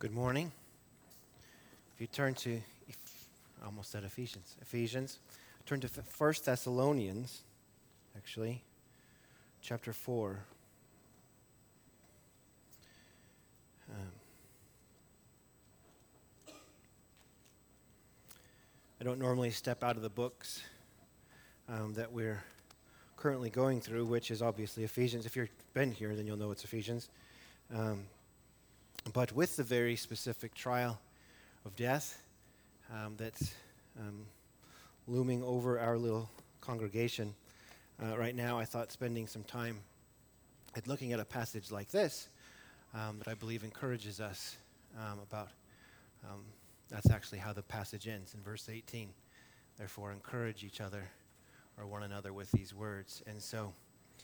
Good morning. If you turn to, I almost said Ephesians, turn to 1 Thessalonians, actually, chapter 4. I don't normally step out of the books that we're currently going through, which is obviously Ephesians. If you've been here, then you'll know it's Ephesians. But with the very specific trial of death that's looming over our little congregation right now, I thought spending some time at looking at a passage like this that I believe encourages us about that's actually how the passage ends in verse 18. Therefore, encourage each other or one another with these words. And so,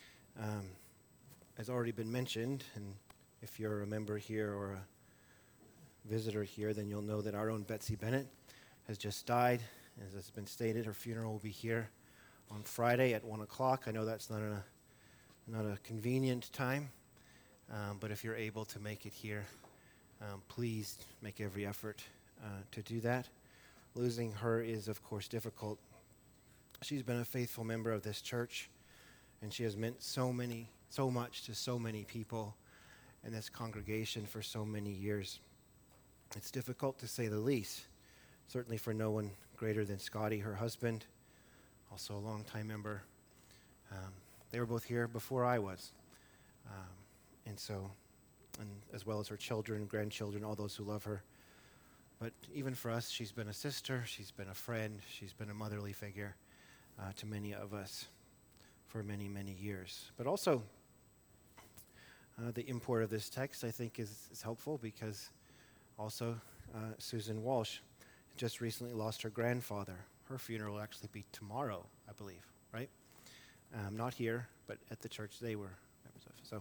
as already been mentioned, and if you're a member here or a visitor here, then you'll know that our own Betsy Bennett has just died. As has been stated, her funeral will be here on Friday at 1 o'clock. I know that's not a convenient time, but if you're able to make it here, please make every effort to do that. Losing her is, of course, difficult. She's been a faithful member of this church, and she has meant so much to so many people in this congregation for so many years. It's difficult to say the least, certainly for no one greater than Scotty, her husband, also a longtime member. They were both here before I was, and as well as her children, grandchildren, all those who love her. But even for us, she's been a sister, she's been a friend, she's been a motherly figure to many of us for many, many years. But also, the import of this text, I think, is helpful because also Susan Walsh just recently lost her grandfather. Her funeral will actually be tomorrow, I believe, right? Not here, but at the church they were members of. So,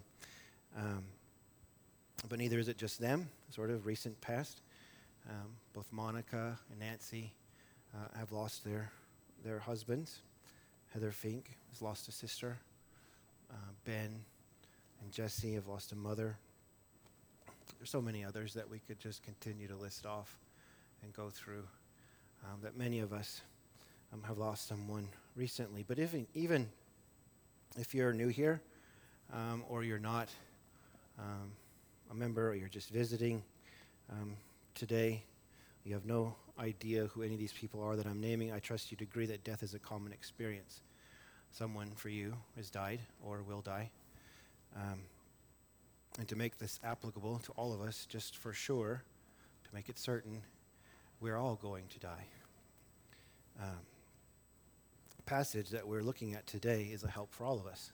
but neither is it just them, sort of recent past. Both Monica and Nancy have lost their husbands. Heather Fink has lost a sister. Ben and Jesse have lost a mother. There's so many others that we could just continue to list off and go through, that many of us have lost someone recently. But even if you're new here, or you're not a member, or you're just visiting today, you have no idea who any of these people are that I'm naming, I trust you'd agree that death is a common experience. Someone for you has died or will die. And to make this applicable to all of us, just for sure, to make it certain, we're all going to die. The passage that we're looking at today is a help for all of us.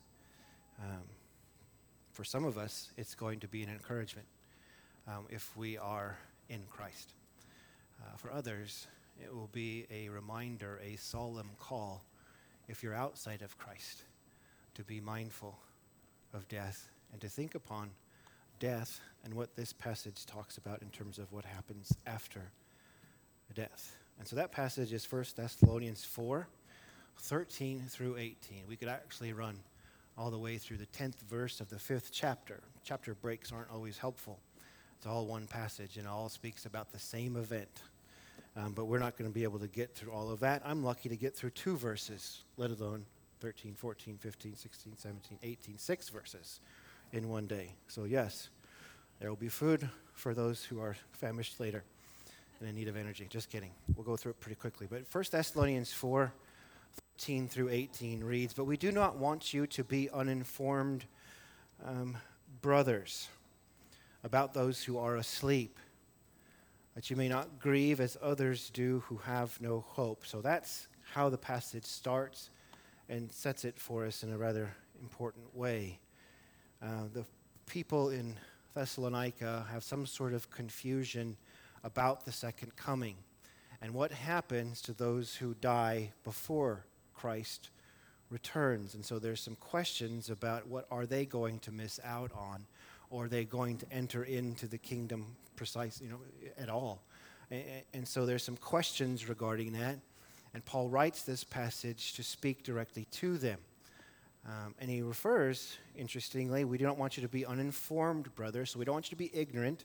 For some of us, it's going to be an encouragement if we are in Christ. For others, it will be a reminder, a solemn call, if you're outside of Christ, to be mindful of death and to think upon death and what this passage talks about in terms of what happens after death. And so that passage is 1 Thessalonians 4, 13 through 18. We could actually run all the way through the 10th verse of the 5th chapter. Chapter breaks aren't always helpful. It's all one passage and all speaks about the same event. But we're not going to be able to get through all of that. I'm lucky to get through 2 verses, let alone 13, 14, 15, 16, 17, 18, 6 verses in one day. So yes, there will be food for those who are famished later and in need of energy. Just kidding. We'll go through it pretty quickly. But 1 Thessalonians 4, 13 through 18 reads, "But we do not want you to be uninformed, brothers, about those who are asleep, that you may not grieve as others do who have no hope." So that's how the passage starts and sets it for us in a rather important way. The people in Thessalonica have some sort of confusion about the second coming and what happens to those who die before Christ returns. And so there's some questions about what are they going to miss out on, or are they going to enter into the kingdom at all? And so there's some questions regarding that. And Paul writes this passage to speak directly to them. And he refers, interestingly, we do not want you to be uninformed, brothers. So we don't want you to be ignorant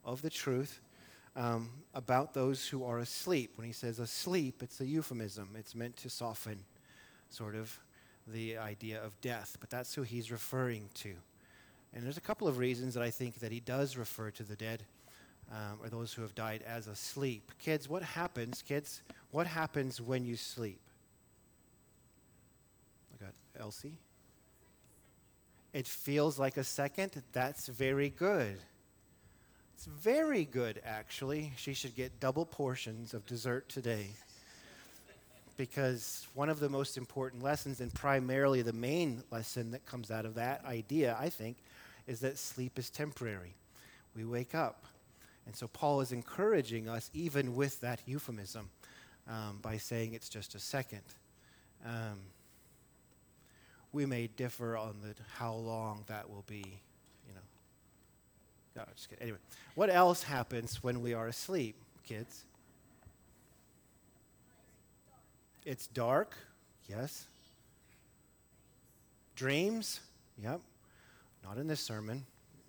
of the truth about those who are asleep. When he says asleep, it's a euphemism. It's meant to soften sort of the idea of death, but that's who he's referring to. And there's a couple of reasons that I think that he does refer to the dead or those who have died as asleep. Kids, what happens when you sleep? I got Elsie. It feels like a second. That's very good. It's very good, actually. She should get double portions of dessert today. Because one of the most important lessons, and primarily the main lesson that comes out of that idea, I think, is that sleep is temporary. We wake up. And so Paul is encouraging us, even with that euphemism, by saying it's just a second. We may differ on how long that will be, No, just kidding. Anyway, what else happens when we are asleep, kids? It's dark, yes. Dreams, yep. Not in this sermon.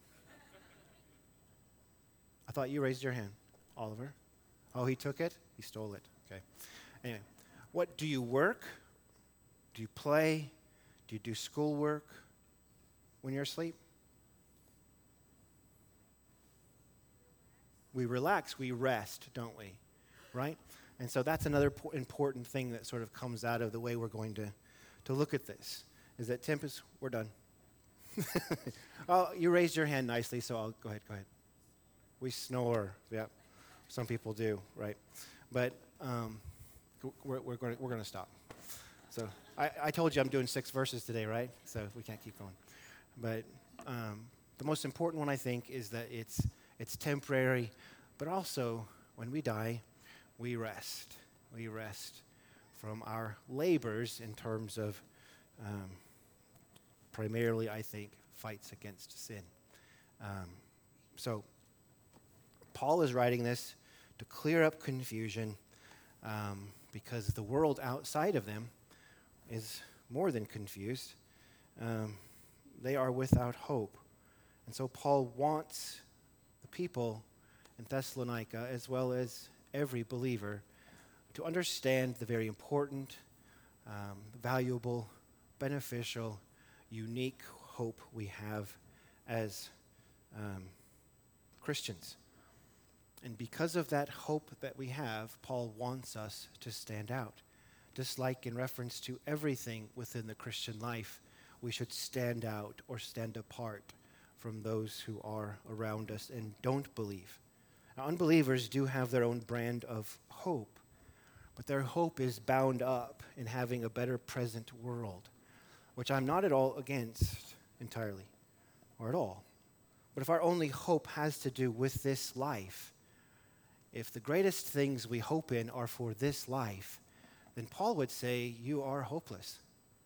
I thought you raised your hand, Oliver. Oh, he took it? He stole it. Okay. Anyway, what do you work? Do you play? Do you do schoolwork when you're asleep? We relax, we rest, don't we? Right? And so that's another important thing that sort of comes out of the way we're going to look at this, is that Tempest, we're done. Oh, you raised your hand nicely, so I'll go ahead. We snore, yeah. Some people do, right? But we're going to stop. So I told you I'm doing 6 verses today, right? So we can't keep going. But the most important one, I think, is that it's temporary, but also when we die, we rest. We rest from our labors in terms of primarily, I think, fights against sin. So Paul is writing this to clear up confusion because the world outside of them is more than confused. They are without hope. And so Paul wants the people in Thessalonica, as well as every believer, to understand the very important, valuable, beneficial, unique hope we have as Christians. And because of that hope that we have, Paul wants us to stand out. Just like in reference to everything within the Christian life, we should stand out or stand apart from those who are around us and don't believe. Now, unbelievers do have their own brand of hope, but their hope is bound up in having a better present world, which I'm not at all against entirely, or at all. But if our only hope has to do with this life, if the greatest things we hope in are for this life, then Paul would say you are hopeless.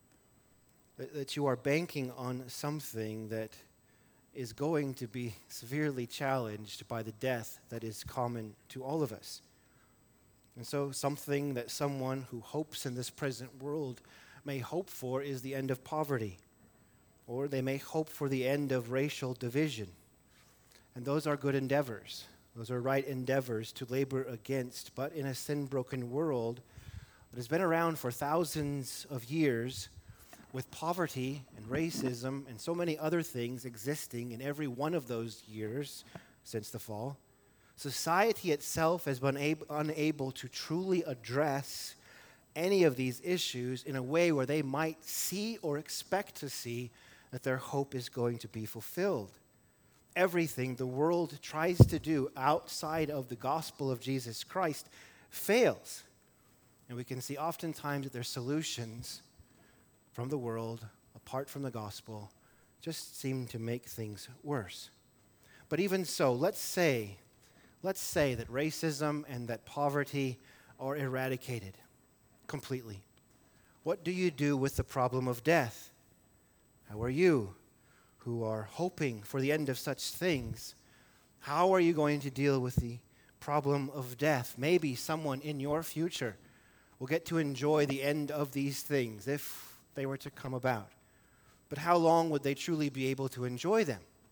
That you are banking on something that is going to be severely challenged by the death that is common to all of us. And so something that someone who hopes in this present world may hope for is the end of poverty, or they may hope for the end of racial division. And those are good endeavors. Those are right endeavors to labor against. But in a sin-broken world that has been around for thousands of years, with poverty and racism and so many other things existing in every one of those years since the fall, society itself has been unable to truly address any of these issues in a way where they might see or expect to see that their hope is going to be fulfilled. Everything the world tries to do outside of the gospel of Jesus Christ fails. And we can see oftentimes that their solutions from the world, apart from the gospel, just seem to make things worse. But even so, let's say that racism and that poverty are eradicated completely. What do you do with the problem of death? How are you, who are hoping for the end of such things, how are you going to deal with the problem of death? Maybe someone in your future will get to enjoy the end of these things if they were to come about. But how long would they truly be able to enjoy them?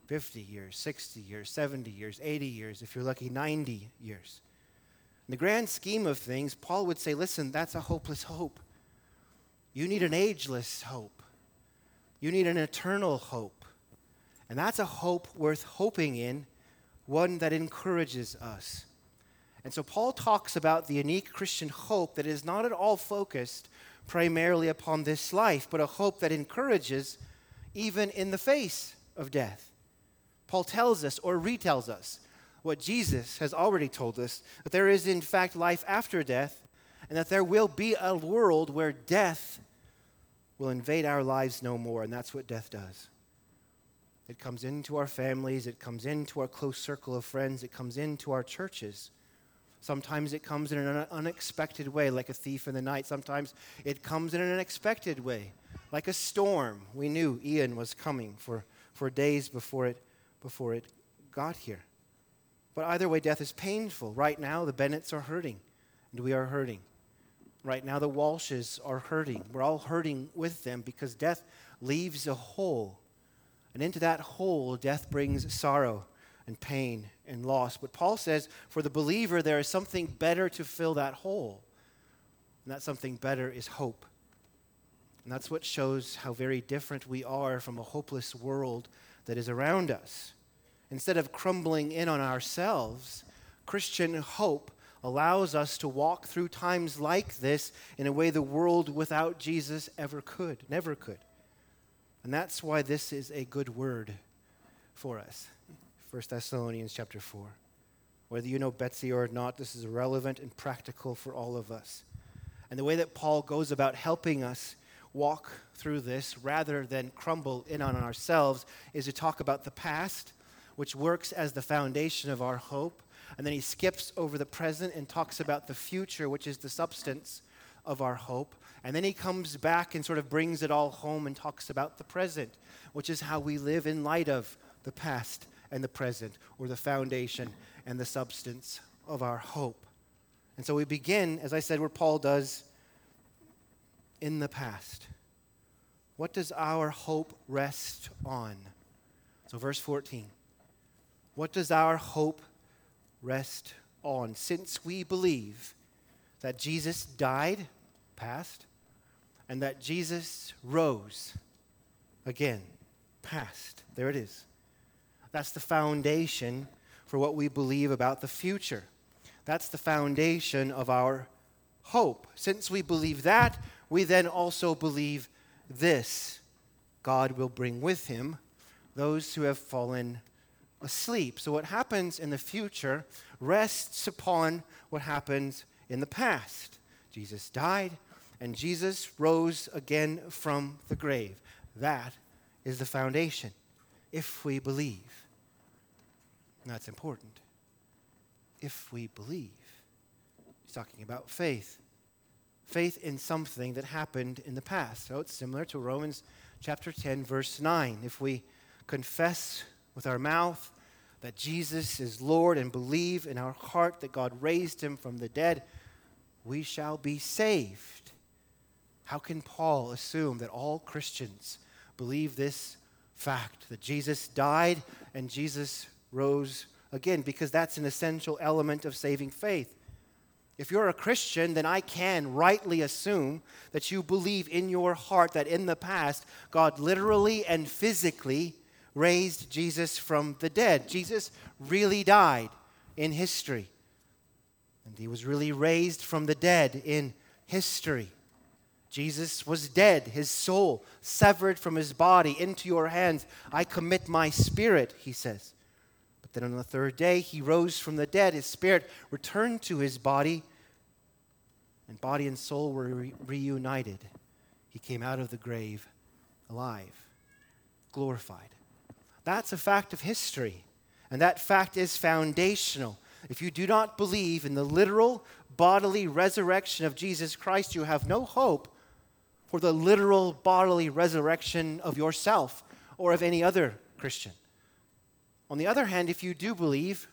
50 years, 60 years, 70 years, 80 years, if you're lucky, 90 years. In the grand scheme of things, Paul would say, listen, that's a hopeless hope. You need an ageless hope. You need an eternal hope. And that's a hope worth hoping in, one that encourages us. And so Paul talks about the unique Christian hope that is not at all focused primarily upon this life, but a hope that encourages even in the face of death. Paul tells us or retells us what Jesus has already told us, that there is in fact life after death, and that there will be a world where death will invade our lives no more, and that's what death does. It comes into our families, it comes into our close circle of friends, it comes into our churches. Sometimes it comes in an unexpected way, like a thief in the night. Sometimes it comes in an unexpected way, like a storm. We knew Ian was coming for days before it got here. But either way, death is painful. Right now, the Bennetts are hurting, and we are hurting. Right now, the Walshes are hurting. We're all hurting with them because death leaves a hole. And into that hole, death brings sorrow and pain and loss. But Paul says, for the believer, there is something better to fill that hole. And that something better is hope. And that's what shows how very different we are from a hopeless world that is around us. Instead of crumbling in on ourselves, Christian hope allows us to walk through times like this in a way the world without Jesus never could. And that's why this is a good word for us. 1 Thessalonians chapter 4. Whether you know Betsy or not, this is relevant and practical for all of us. And the way that Paul goes about helping us walk through this rather than crumble in on ourselves is to talk about the past, which works as the foundation of our hope. And then he skips over the present and talks about the future, which is the substance of our hope. And then he comes back and sort of brings it all home and talks about the present, which is how we live in light of the past and the present, or the foundation and the substance of our hope. And so we begin, as I said, where Paul does in the past. What does our hope rest on? So verse 14. What does our hope rest on? Since we believe that Jesus died, past, and that Jesus rose, again, past. There it is. That's the foundation for what we believe about the future. That's the foundation of our hope. Since we believe that, we then also believe this: God will bring with him those who have fallen asleep. So what happens in the future rests upon what happens in the past. Jesus died, and Jesus rose again from the grave. That is the foundation, if we believe. And that's important. If we believe. He's talking about faith. Faith in something that happened in the past. So it's similar to Romans chapter 10, verse 9. If we confess with our mouth that Jesus is Lord and believe in our heart that God raised him from the dead, we shall be saved. How can Paul assume that all Christians believe this fact, that Jesus died and Jesus rose again? Because that's an essential element of saving faith. If you're a Christian, then I can rightly assume that you believe in your heart that in the past, God literally and physically raised Jesus from the dead. Jesus really died in history. And he was really raised from the dead in history. Jesus was dead, his soul severed from his body. Into your hands I commit my spirit, he says. But then on the third day he rose from the dead. His spirit returned to his body, and body and soul were reunited. He came out of the grave alive, glorified. That's a fact of history, and that fact is foundational. If you do not believe in the literal bodily resurrection of Jesus Christ, you have no hope for the literal bodily resurrection of yourself or of any other Christian. On the other hand, if you do believe,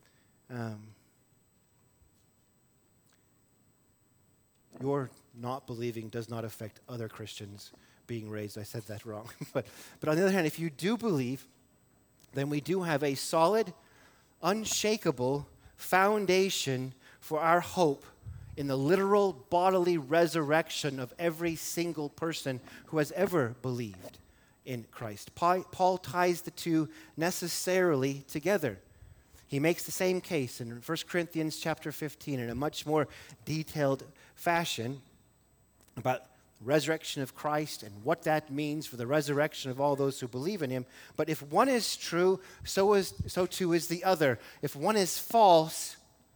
your not believing does not affect other Christians being raised. I said that wrong. But on the other hand, if you do believe then we do have a solid, unshakable foundation for our hope in the literal bodily resurrection of every single person who has ever believed in Christ. Paul ties the two necessarily together. He makes the same case in 1 Corinthians chapter 15 in a much more detailed fashion about resurrection of Christ and what that means for the resurrection of all those who believe in him. But if one is true, so too is the other. If one is false,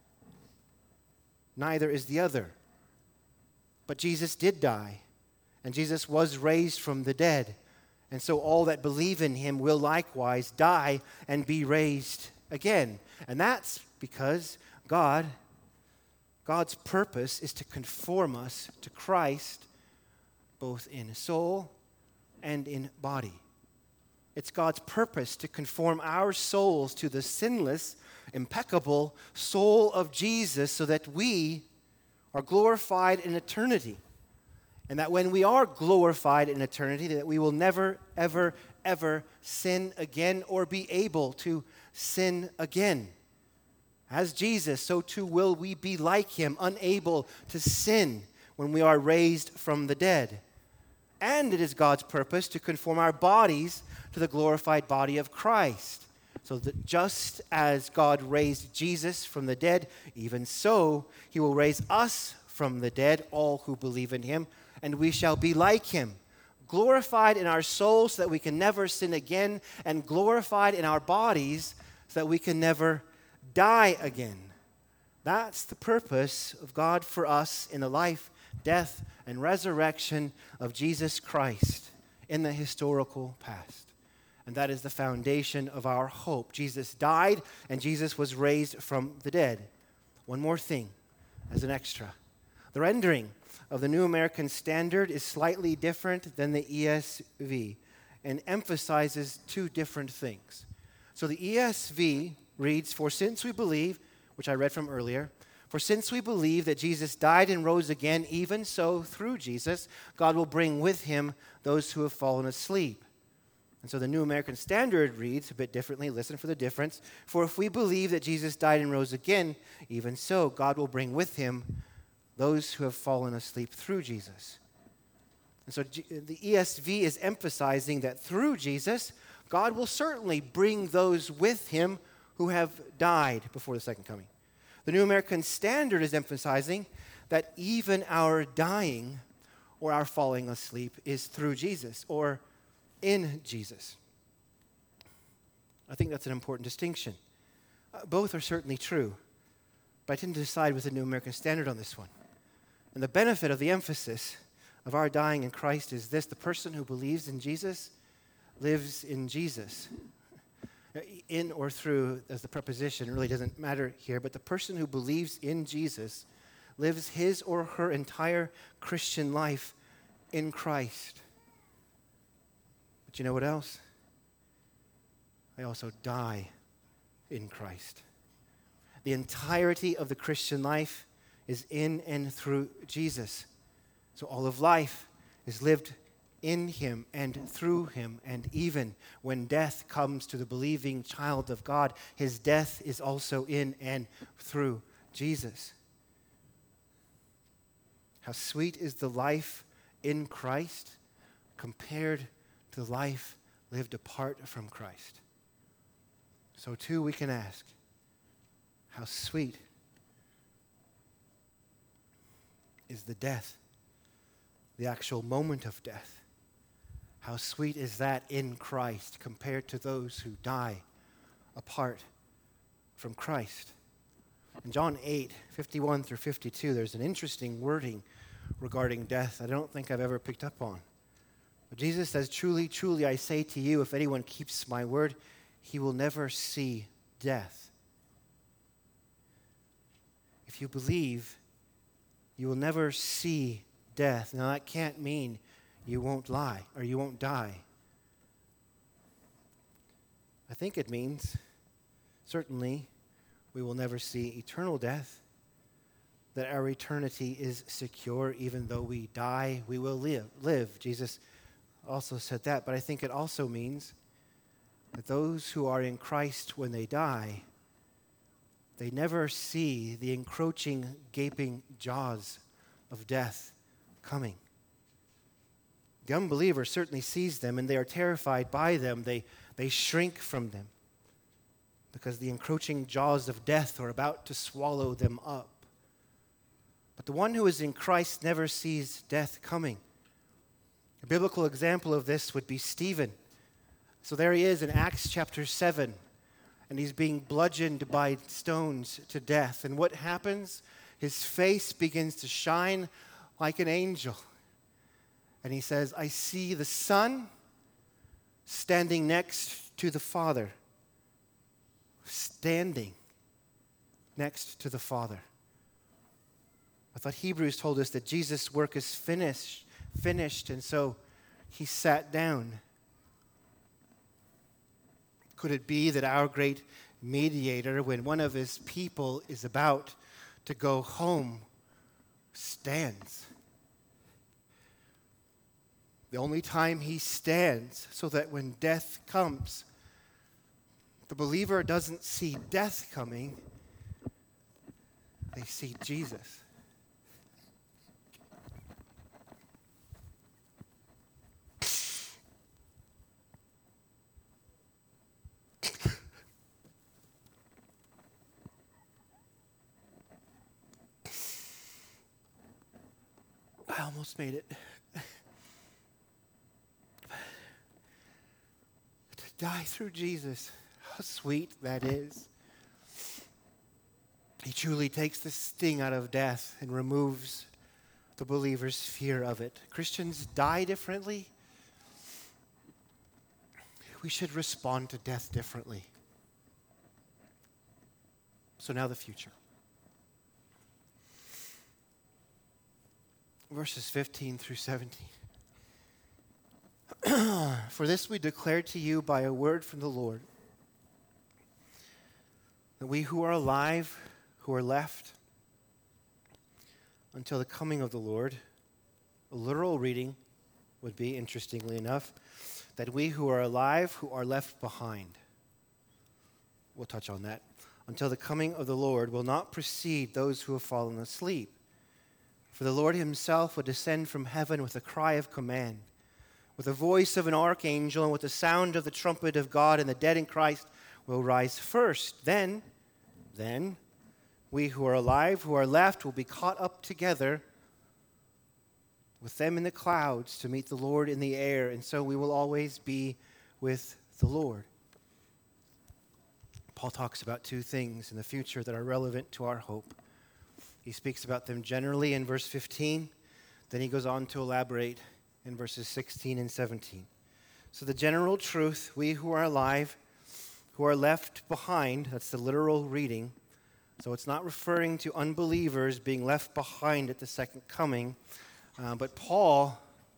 neither is the other. But Jesus did die, and Jesus was raised from the dead. And so all that believe in him will likewise die and be raised again. And that's because God's purpose is to conform us to Christ both in soul and in body. It's God's purpose to conform our souls to the sinless, impeccable soul of Jesus so that we are glorified in eternity. And that when we are glorified in eternity, that we will never, ever, ever sin again or be able to sin again. As Jesus, so too will we be like him, unable to sin when we are raised from the dead. And it is God's purpose to conform our bodies to the glorified body of Christ. So that just as God raised Jesus from the dead, even so he will raise us from the dead, all who believe in him, and we shall be like him, glorified in our souls so that we can never sin again, and glorified in our bodies so that we can never die again. That's the purpose of God for us in the life, death, and resurrection of Jesus Christ in the historical past. And that is the foundation of our hope. Jesus died and Jesus was raised from the dead. One more thing as an extra. The rendering of the New American Standard is slightly different than the ESV and emphasizes two different things. So the ESV reads, "For since we believe," which I read from earlier, "For since we believe that Jesus died and rose again, even so through Jesus, God will bring with him those who have fallen asleep." And so the New American Standard reads a bit differently. Listen for the difference. "For if we believe that Jesus died and rose again, even so God will bring with him those who have fallen asleep through Jesus." And so the ESV is emphasizing that through Jesus, God will certainly bring those with him who have died before the second coming. The New American Standard is emphasizing that even our dying or our falling asleep is through Jesus or in Jesus. I think that's an important distinction. Both are certainly true, but I tend to decide with the New American Standard on this one. And the benefit of the emphasis of our dying in Christ is this: the person who believes in Jesus lives in Jesus. In or through, as the preposition, really doesn't matter here, but the person who believes in Jesus lives his or her entire Christian life in Christ. But you know what else? I also die in Christ. The entirety of the Christian life is in and through Jesus. So all of life is lived in him and through him, and even when death comes to the believing child of God, his death is also in and through Jesus. How sweet is the life in Christ compared to the life lived apart from Christ. So too we can ask, how sweet is the death, the actual moment of death? How sweet is that in Christ compared to those who die apart from Christ? In John 8:51 through 52, there's an interesting wording regarding death I don't think I've ever picked up on. But Jesus says, "Truly, truly, I say to you, if anyone keeps my word, he will never see death." If you believe, you will never see death. Now, that can't mean you won't lie or you won't die. I think it means, certainly, we will never see eternal death, that our eternity is secure. Even though we die, we will live. Jesus also said that, but I think it also means that those who are in Christ when they die, they never see the encroaching, gaping jaws of death coming. The unbeliever certainly sees them, and they are terrified by them. They shrink from them because the encroaching jaws of death are about to swallow them up. But the one who is in Christ never sees death coming. A biblical example of this would be Stephen. So there he is in Acts chapter 7, and he's being bludgeoned by stones to death. And what happens? His face begins to shine like an angel. And he says, I see the Son standing next to the Father. Standing next to the Father. I thought Hebrews told us that Jesus' work is finished, and so he sat down. Could it be that our great mediator, when one of his people is about to go home, stands? The only time he stands so that when death comes, the believer doesn't see death coming, they see Jesus. I almost made it. To die through Jesus, how sweet that is. He truly takes the sting out of death and removes the believer's fear of it. Christians die differently. We should respond to death differently. So now the future. Verses 15 through 17. For this we declare to you by a word from the Lord, that we who are alive, who are left until the coming of the Lord, a literal reading would be, interestingly enough, that we who are alive, who are left behind. We'll touch on that. Until the coming of the Lord will not precede those who have fallen asleep. For the Lord himself will descend from heaven with a cry of command, with the voice of an archangel, and with the sound of the trumpet of God, and the dead in Christ will rise first. Then, we who are alive, who are left, will be caught up together with them in the clouds to meet the Lord in the air, and so we will always be with the Lord. Paul talks about two things in the future that are relevant to our hope. He speaks about them generally in verse 15. Then he goes on to elaborate in verses 16 and 17. So the general truth, we who are alive, who are left behind, that's the literal reading. So it's not referring to unbelievers being left behind at the second coming, but Paul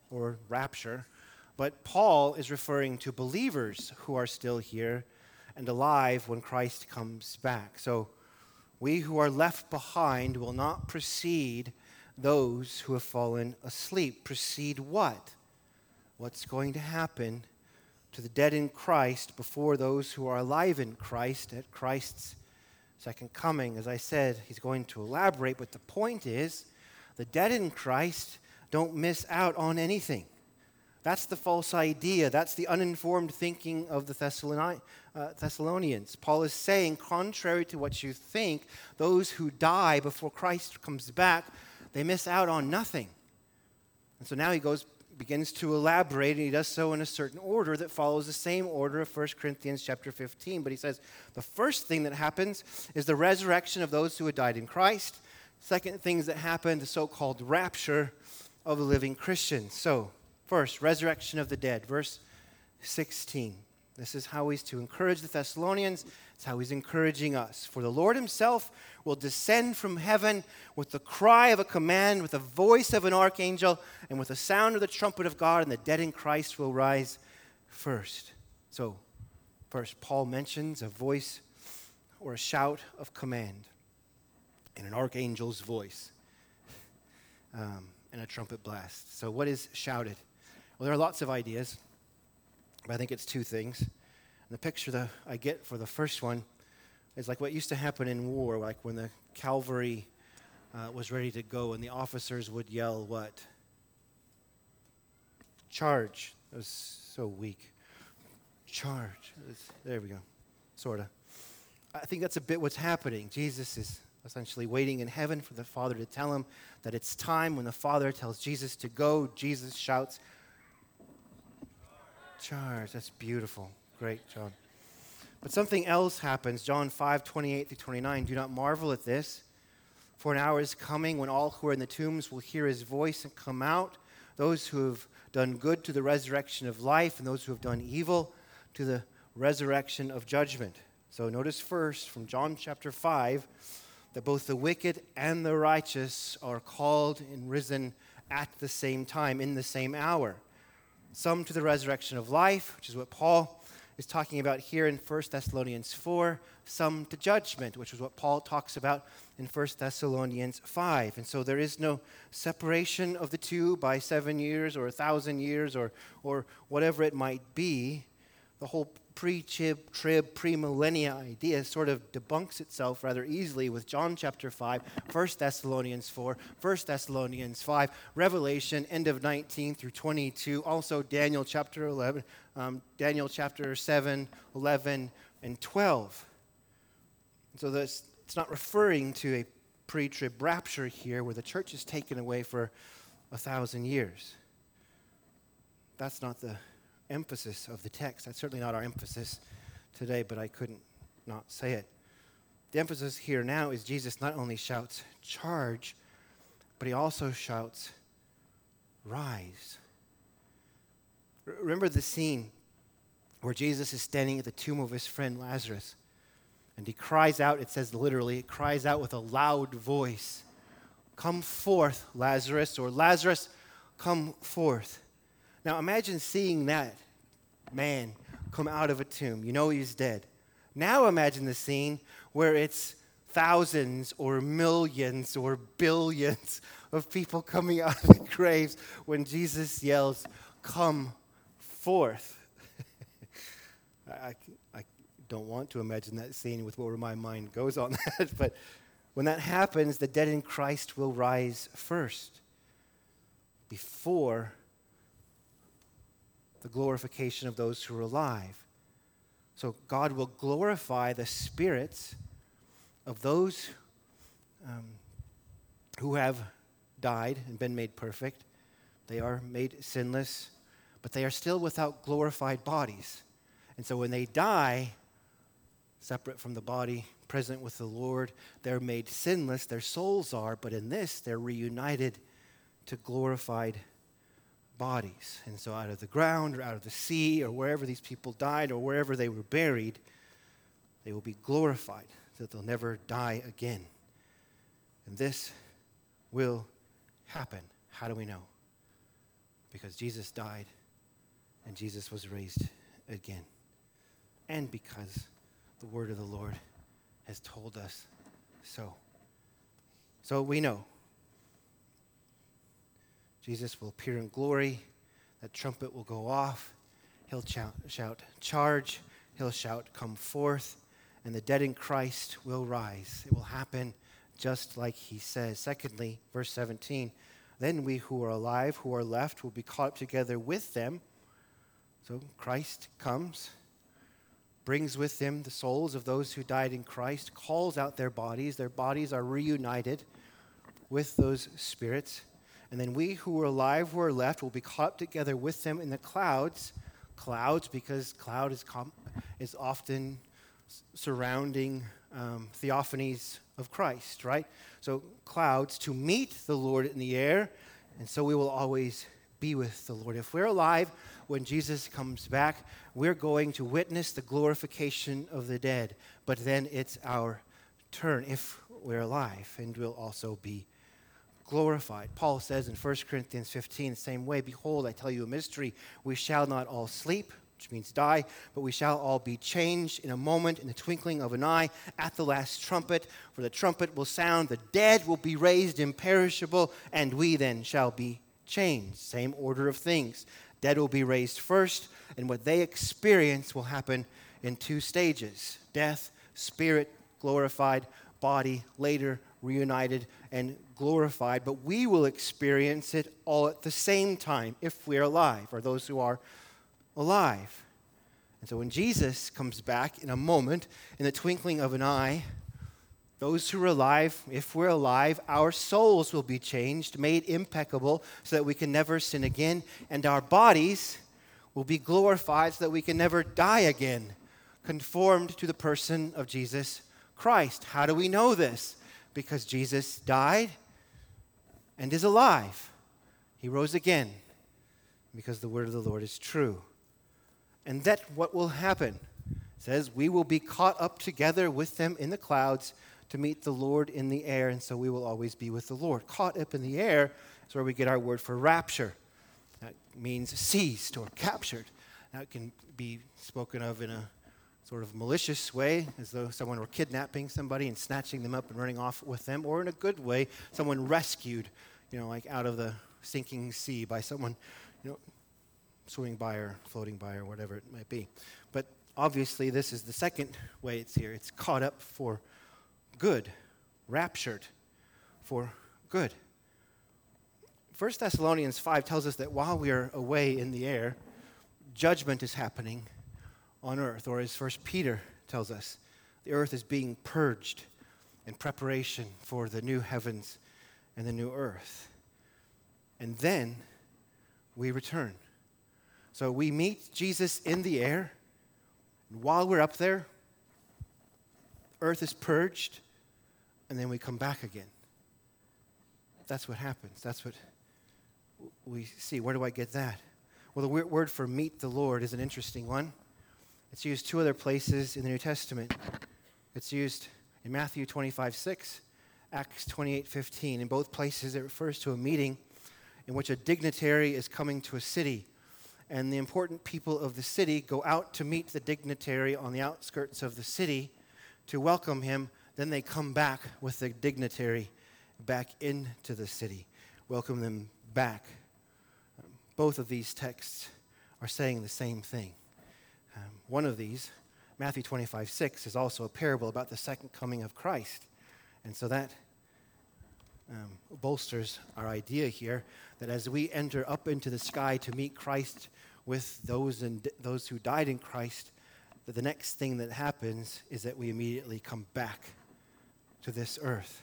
is referring to believers who are still here and alive when Christ comes back. So we who are left behind will not precede those who have fallen asleep. Precede what? What's going to happen to the dead in Christ before those who are alive in Christ at Christ's second coming? As I said, he's going to elaborate, but the point is, the dead in Christ don't miss out on anything. That's the false idea. That's the uninformed thinking of the Thessalonians. Paul is saying, contrary to what you think, those who die before Christ comes back, they miss out on nothing. And so now he begins to elaborate, and he does so in a certain order that follows the same order of 1 Corinthians chapter 15. But he says the first thing that happens is the resurrection of those who had died in Christ. Second things that happen, the so-called rapture of the living Christians. So, first, resurrection of the dead, verse 16. This is how he's to encourage the Thessalonians. It's how he's encouraging us. For the Lord himself will descend from heaven with the cry of a command, with the voice of an archangel, and with the sound of the trumpet of God, and the dead in Christ will rise first. So, first, Paul mentions a voice or a shout of command in an archangel's voice and a trumpet blast. So what is shouted? Well, there are lots of ideas, but I think it's two things. And the picture that I get for the first one is like what used to happen in war, like when the cavalry was ready to go and the officers would yell what? Charge. It was so weak. Charge. There we go. Sort of. I think that's a bit what's happening. Jesus is essentially waiting in heaven for the Father to tell him that it's time. When the Father tells Jesus to go, Jesus shouts, charge. That's beautiful. Great, John. But something else happens. John 5:28-29. Do not marvel at this, for an hour is coming when all who are in the tombs will hear his voice and come out, those who have done good to the resurrection of life, and those who have done evil to the resurrection of judgment. So notice first from John chapter 5 that both the wicked and the righteous are called and risen at the same time, in the same hour. Some to the resurrection of life, which is what Paul is talking about here in 1 Thessalonians 4, some to judgment, which is what Paul talks about in 1 Thessalonians 5. And so there is no separation of the two by 7 years or 1,000 years or whatever it might be. The whole pre-trib, pre-millennia idea sort of debunks itself rather easily with John chapter 5, 1 Thessalonians 4, 1 Thessalonians 5, Revelation, end of 19 through 22, also Daniel chapter 11, Daniel chapter 7, 11, and 12. So it's not referring to a pre-trib rapture here where the church is taken away for 1,000 years. That's not the emphasis of the text. That's certainly not our emphasis today, but I couldn't not say it. The emphasis here now is Jesus not only shouts, charge, but he also shouts, rise. Remember the scene where Jesus is standing at the tomb of his friend Lazarus, and he cries out, it says literally, it cries out with a loud voice, come forth, Lazarus, or Lazarus, come forth. Now imagine seeing that man come out of a tomb. You know he's dead. Now imagine the scene where it's thousands or millions or billions of people coming out of the graves when Jesus yells, come forth. I don't want to imagine that scene with where my mind goes on that, but when that happens, the dead in Christ will rise first before the glorification of those who are alive. So God will glorify the spirits of those who have died and been made perfect. They are made sinless, but they are still without glorified bodies. And so when they die, separate from the body, present with the Lord, they're made sinless, their souls are, but in this, they're reunited to glorified bodies. And so out of the ground or out of the sea or wherever these people died or wherever they were buried, they will be glorified so that they'll never die again. And this will happen. How do we know? Because Jesus died and Jesus was raised again. And because the word of the Lord has told us so. So we know Jesus will appear in glory. That trumpet will go off. He'll shout, charge. He'll shout, come forth. And the dead in Christ will rise. It will happen just like he says. Secondly, verse 17, then we who are alive, who are left, will be caught up together with them. So Christ comes, brings with him the souls of those who died in Christ, calls out their bodies. Their bodies are reunited with those spirits. And then we who are alive, who are left, will be caught up together with them in the clouds. Clouds, because cloud is often surrounding theophanies of Christ, right? So clouds to meet the Lord in the air, and so we will always be with the Lord. If we're alive when Jesus comes back, we're going to witness the glorification of the dead. But then it's our turn if we're alive, and we'll also be glorified. Paul says in 1 Corinthians 15, the same way, behold, I tell you a mystery. We shall not all sleep, which means die, but we shall all be changed in a moment, in the twinkling of an eye, at the last trumpet. For the trumpet will sound, the dead will be raised imperishable, and we then shall be changed. Same order of things. Dead will be raised first, and what they experience will happen in two stages: death, spirit glorified, body later reunited and glorified. But we will experience it all at the same time if we're alive, or those who are alive. And so when Jesus comes back in a moment, in the twinkling of an eye, those who are alive, if we're alive, our souls will be changed, made impeccable, so that we can never sin again, and our bodies will be glorified so that we can never die again, conformed to the person of Jesus Christ. How do we know this? Because Jesus died and is alive. He rose again, because the word of the Lord is true. And that what will happen. It says, we will be caught up together with them in the clouds to meet the Lord in the air, and so we will always be with the Lord. Caught up in the air is where we get our word for rapture. That means seized or captured. That can be spoken of in a sort of malicious way, as though someone were kidnapping somebody and snatching them up and running off with them, or in a good way, someone rescued, like out of the sinking sea by someone, swimming by or floating by or whatever it might be. But obviously, this is the second way it's here. It's caught up for good, raptured for good. 1 Thessalonians 5 tells us that while we are away in the air, judgment is happening on earth. Or as 1 Peter tells us, the earth is being purged in preparation for the new heavens and the new earth. And then we return. So we meet Jesus in the air, and while we're up there, earth is purged, and then we come back again. That's what happens. That's what we see. Where do I get that? Well, the word for meet the Lord is an interesting one. It's used two other places in the New Testament. It's used in Matthew 25:6, Acts 28:15. In both places, it refers to a meeting in which a dignitary is coming to a city, and the important people of the city go out to meet the dignitary on the outskirts of the city to welcome him. Then they come back with the dignitary back into the city, welcome them back. Both of these texts are saying the same thing. One of these, Matthew 25:6, is also a parable about the second coming of Christ. And so that bolsters our idea here that as we enter up into the sky to meet Christ with those who died in Christ, that the next thing that happens is that we immediately come back to this earth.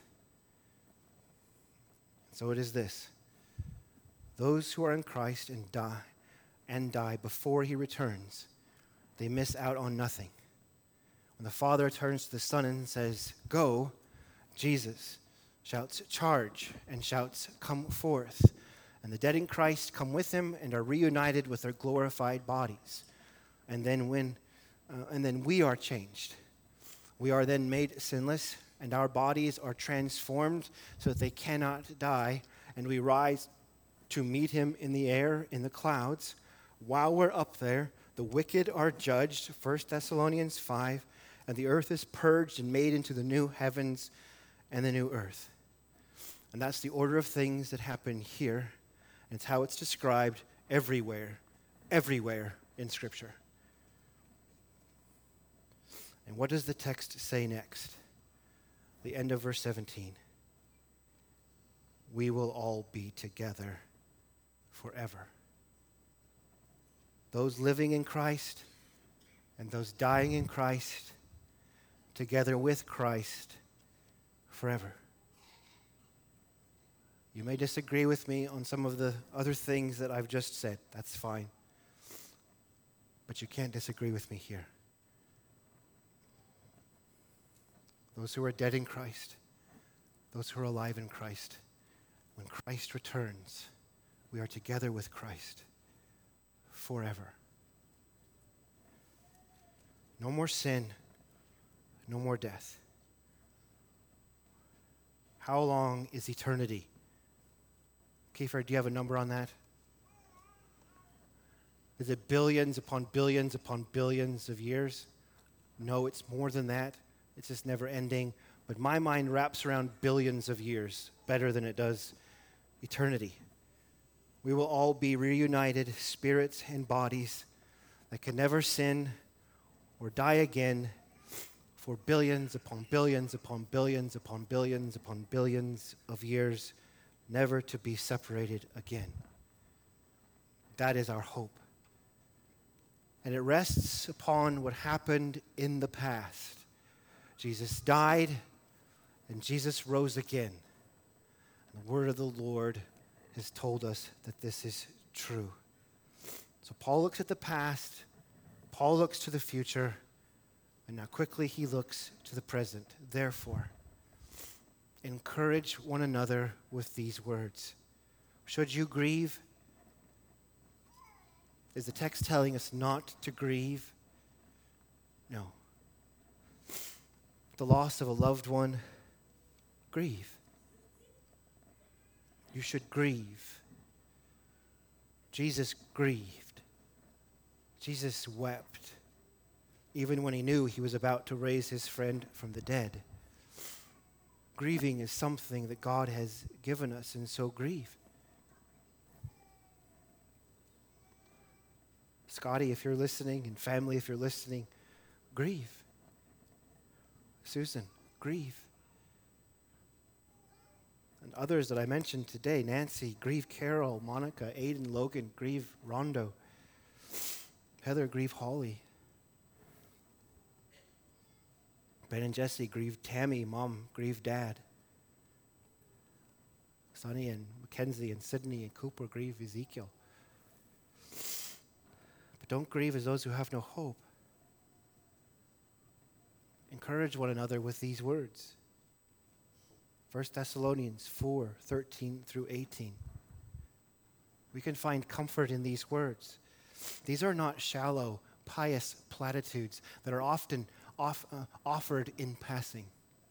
So it is this: those who are in Christ and die before he returns, they miss out on nothing. When the Father turns to the Son and says, "Go," Jesus shouts, "Charge," and shouts, "Come forth." And the dead in Christ come with him and are reunited with their glorified bodies. And then we are changed. We are then made sinless, and our bodies are transformed so that they cannot die, and we rise to meet him in the air, in the clouds. While we're up there, the wicked are judged, 1 Thessalonians 5, and the earth is purged and made into the new heavens and the new earth. And that's the order of things that happen here. And it's how it's described everywhere in Scripture. And what does the text say next? The end of verse 17. We will all be together forever. Those living in Christ and those dying in Christ, together with Christ forever. You may disagree with me on some of the other things that I've just said. That's fine. But you can't disagree with me here. Those who are dead in Christ, those who are alive in Christ, when Christ returns, we are together with Christ forever. No more sin, no more death. How long is eternity? Kiefer, do you have a number on that? Is it billions upon billions upon billions of years? No, it's more than that. It's just never ending. But my mind wraps around billions of years better than it does eternity. We will all be reunited, spirits and bodies that can never sin or die again for billions upon billions upon billions upon billions upon billions of years, never to be separated again. That is our hope. And it rests upon what happened in the past. Jesus died and Jesus rose again. And the word of the Lord has told us that this is true. So Paul looks at the past, Paul looks to the future, and now quickly he looks to the present. Therefore, encourage one another with these words. Should you grieve? Is the text telling us not to grieve? No. The loss of a loved one, grieve. You should grieve. Jesus grieved. Jesus wept, even when he knew he was about to raise his friend from the dead. Grieving is something that God has given us, and so grieve. Scotty, if you're listening, and family, if you're listening, grieve. Susan, grieve. And others that I mentioned today, Nancy, grieve Carol, Monica, Aiden, Logan, grieve Rondo. Heather, grieve Holly. Ben and Jesse, grieve Tammy, Mom, grieve Dad. Sonny and Mackenzie and Sydney and Cooper, grieve Ezekiel. But don't grieve as those who have no hope. Encourage one another with these words. 1 Thessalonians 4:13 through 18. We can find comfort in these words. These are not shallow, pious platitudes that are often offered in passing.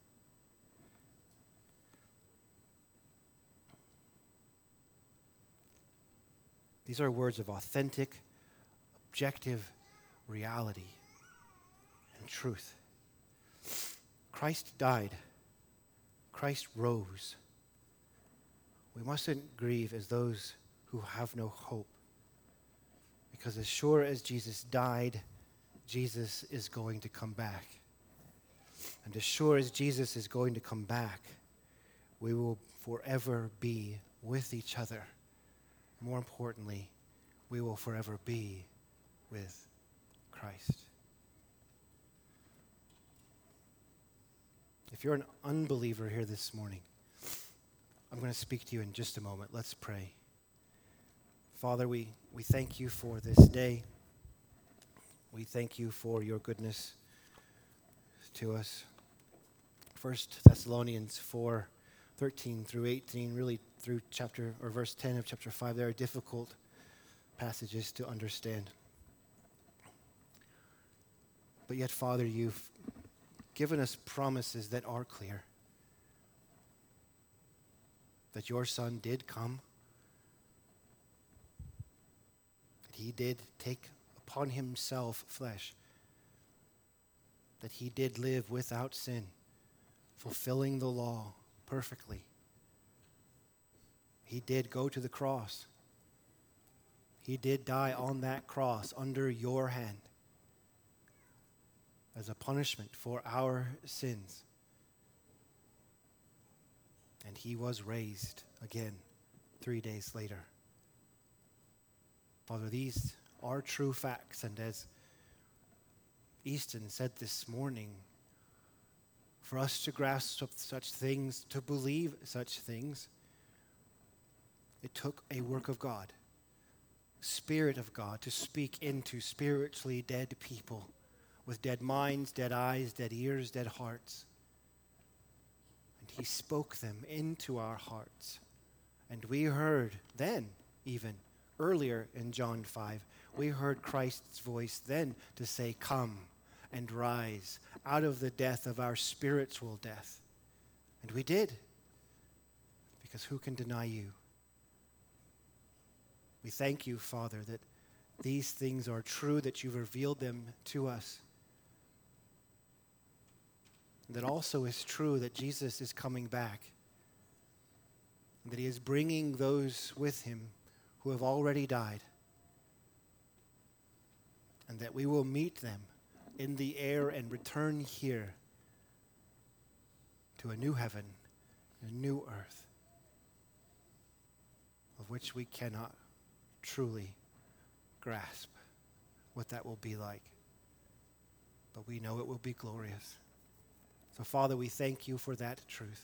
These are words of authentic, objective reality and truth. Christ died. Christ rose. We mustn't grieve as those who have no hope. Because as sure as Jesus died, Jesus is going to come back. And as sure as Jesus is going to come back, we will forever be with each other. More importantly, we will forever be with Christ. If you're an unbeliever here this morning, I'm going to speak to you in just a moment. Let's pray. Father, we thank you for this day. We thank you for your goodness to us. 1 Thessalonians 4:13 through 18, really through verse 10 of chapter 5, there are difficult passages to understand. But yet, Father, you've given us promises that are clear. That your Son did come. That he did take upon himself flesh. That he did live without sin, fulfilling the law perfectly. He did go to the cross. He did die on that cross under your hand as a punishment for our sins. And he was raised again 3 days later. Father, these are true facts, and as Easton said this morning, for us to grasp such things, to believe such things, it took a work of God, Spirit of God, to speak into spiritually dead people with dead minds, dead eyes, dead ears, dead hearts. And he spoke them into our hearts. And we heard then, even earlier in John 5, we heard Christ's voice then to say, "Come and rise out of the death of our spiritual death." And we did, because who can deny you? We thank you, Father, that these things are true, that you've revealed them to us. And that also is true that Jesus is coming back, and that he is bringing those with him who have already died, and that we will meet them in the air and return here to a new heaven, a new earth, of which we cannot truly grasp what that will be like. But we know it will be glorious. So, Father, we thank you for that truth.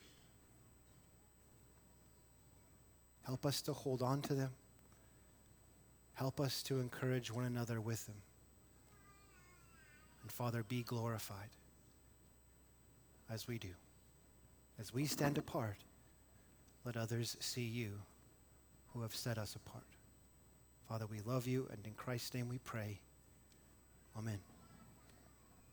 Help us to hold on to them. Help us to encourage one another with them. And Father, be glorified as we do. As we stand apart, let others see you who have set us apart. Father, we love you, and in Christ's name we pray. Amen.